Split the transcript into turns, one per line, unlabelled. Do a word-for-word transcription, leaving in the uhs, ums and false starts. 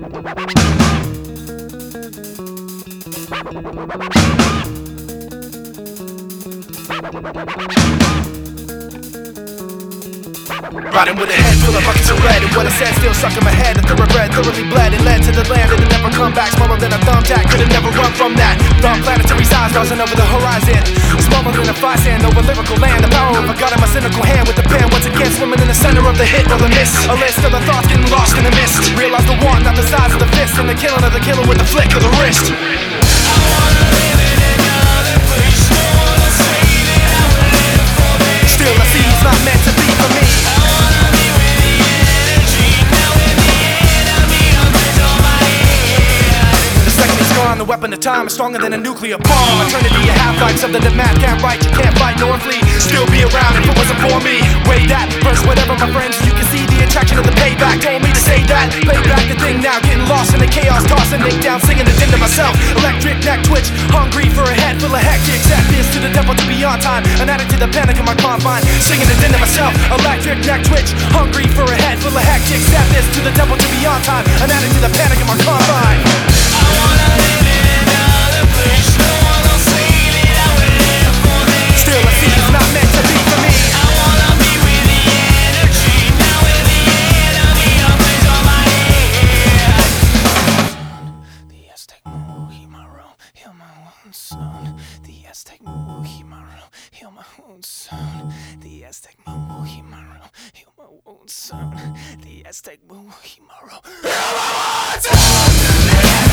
Riding with a head full of buckets of red, and what I said still stuck in my head. A thoroughbred, thoroughly bled, and led to the land, and it never come back. Smaller than a thumbtack, could've never run from that. Thumb planetary size, rising over the horizon. Smaller than a fly sand over lyrical land. The power of a god in my cynical hand, with the pen once again swimming in the center of the hit or the miss. A list of the thoughts getting lost in the mist. Realize the one, not the size of the fist, and the killing of the killer with the flick of the wrist. I wanna live in another place. No one will say that I would live for me. Still I see it's not meant to be for me. The weapon of time is stronger than a nuclear bomb. Eternity, a half-life, something that man can't write. You can't fight nor flee, still be around if it wasn't for me. Way that, verse whatever my friends. You can see the attraction of the payback. Told me to say that, play back the thing now. Getting lost in the chaos, tossing Nick down, singing it into myself. Electric neck twitch, hungry for a head full of hectic. Set this to the devil to be on time. An addict to the panic in my confine, singing it into myself. Electric neck twitch, hungry for a head full of hectic. Set this to the devil to be on time. An addict to the panic in my confine. I wanna live in another place. No one will say that I would live for this. Still I see it's not meant to be for me. I wanna be with the energy, not with the enemy. I place on my head. The Aztec Mugimaru, heal my wounds soon. The Aztec Mugimaru, heal my wounds soon. The Aztec Mugimaru, heal my wounds soon. The Aztec Mugimaru, heal my wounds soon.